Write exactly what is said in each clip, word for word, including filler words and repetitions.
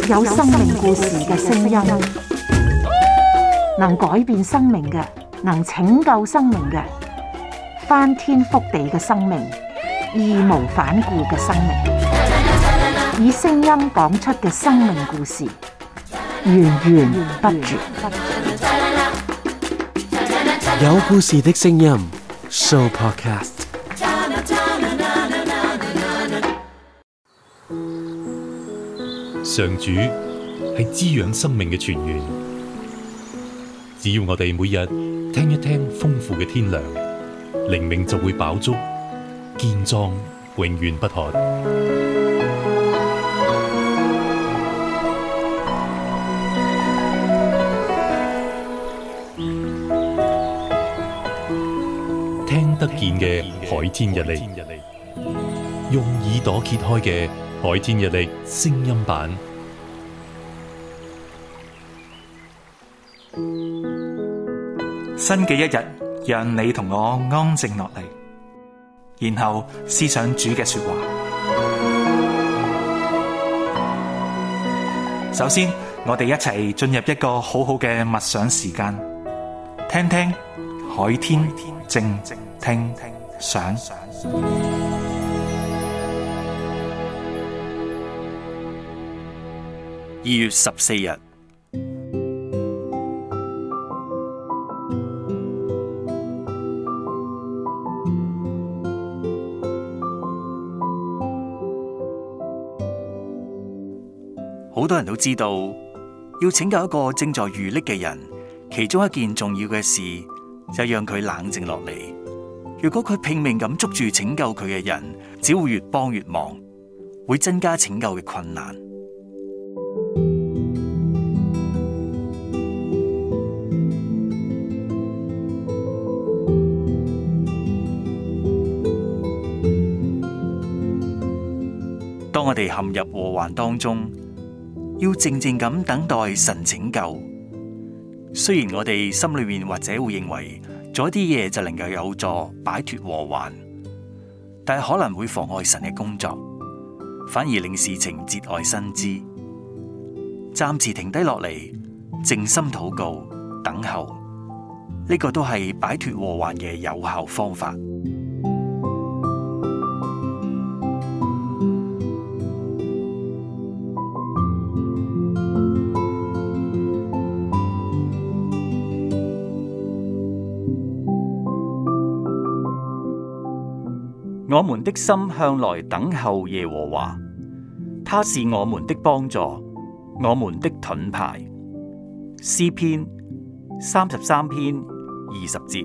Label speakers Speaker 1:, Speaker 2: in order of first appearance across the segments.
Speaker 1: 有生命故事嘅聲音，能改變生命嘅，能拯救生命嘅，翻天覆地嘅生命，義無反顧嘅生命，以聲音講出嘅生命故事，源源不絕。
Speaker 2: 有故事的聲音 Show Podcast。
Speaker 3: 上主係滋養生命嘅泉源，只要我哋每日聽一聽豐富嘅天糧，靈命就會飽足、健壯、永遠不渴。聽得見嘅海天日曆，用耳朵揭開嘅海天日曆聲音版，
Speaker 4: 新嘅一日，讓你同我安靜落嚟，然後思想主嘅說話。首先，我哋一齊進入一個好好嘅默想時間，聽聽海天靜聽想。
Speaker 5: 二月十四日，好多人都知道，要拯救一個正在遇溺嘅人，其中一件重要嘅事就係讓佢冷靜落嚟。如果佢拼命咁捉住拯救佢嘅人，只會越幫越忙，會增加拯救嘅困難。當我哋陷入禍患當中，要靜靜咁等待神拯救。雖然我哋心裏面或者會認為做一啲嘢就能夠有助擺脫禍患，但係可能會妨礙神嘅工作，反而令事情節外生枝。暫時停低落嚟，靜心禱告，等候，呢個都係擺脫禍患嘅有效方法。我們的心向來等候耶和華，他是我們的幫助，我們的盾牌。詩篇三十三篇二十節。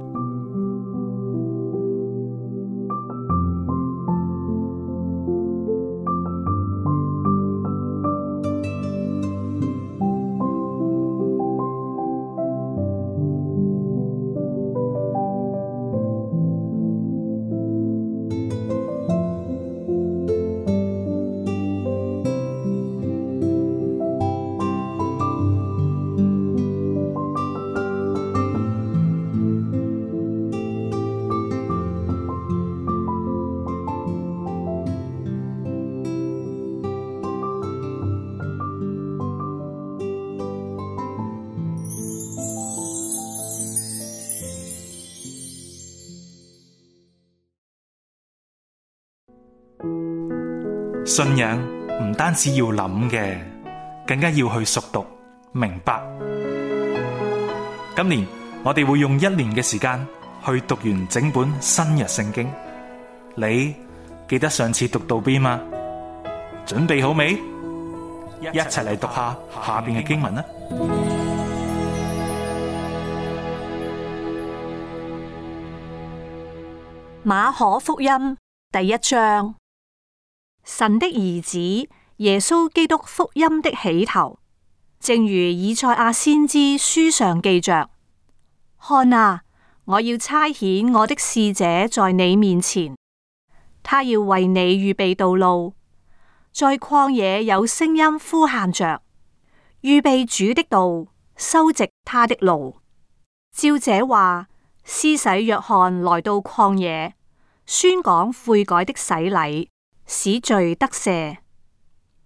Speaker 4: 信仰唔單止要諗嘅，更加要去熟讀明白。今年我哋會用一年嘅時間去讀完整本新約聖經。你記得上次讀到邊嗎？準備好未？一齊嚟讀下下邊嘅經文啦。
Speaker 6: 馬可福音第一章。神的兒子耶穌基督福音的起頭，正如以賽亞先知書上記着：看啊，我要差遣我的使者在你面前，他要為你預備道路。在曠野有聲音呼喊着：預備主的道，修直他的路。照這話，施洗約翰來到曠野，宣講悔改的洗禮，使罪得赦。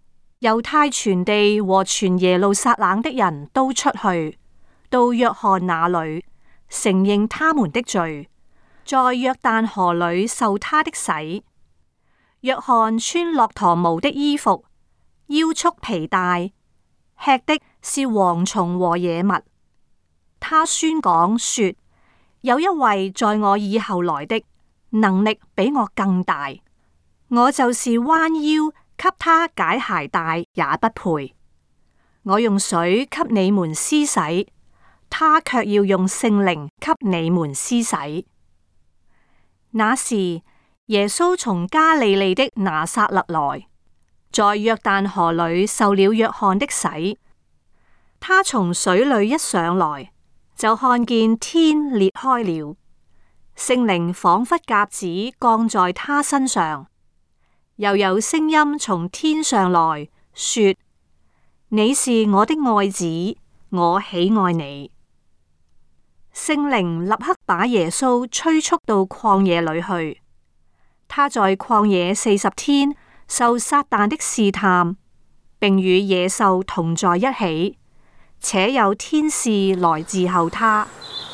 Speaker 6: 猶太全地和全耶路撒冷的人都出去，到約翰那裏，承認他們的罪，在約旦河裏受他的洗。約翰穿駱駝毛的衣服，腰束皮帶，吃的是蝗蟲和野蜜。他宣講說，有一位在我以後來的，能力比我更大，我就是彎腰給他解鞋帶也不配。我用水給你們施洗，他卻要用聖靈給你們施洗。那時耶穌從加利利的拿撒勒來，在約旦河裏受了約翰的洗。他從水裏一上來，就看見天裂開了，聖靈仿佛鴿子降在他身上，又有聲音從天上來說：你是我的愛子，我喜愛你。聖靈立刻把耶穌催促到曠野裏去，他在曠野四十天受撒旦的試探，並與野獸同在一起。且有天使來侍候他。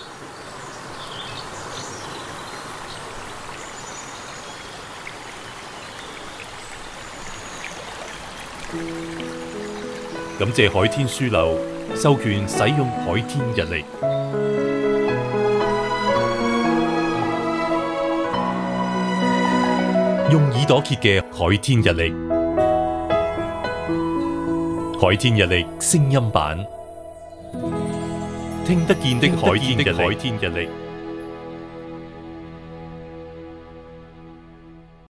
Speaker 3: 感謝海天書樓授權使用海天日曆，用耳朵揭嘅海天日曆，海天日曆聲音版，聽得見的海天日曆。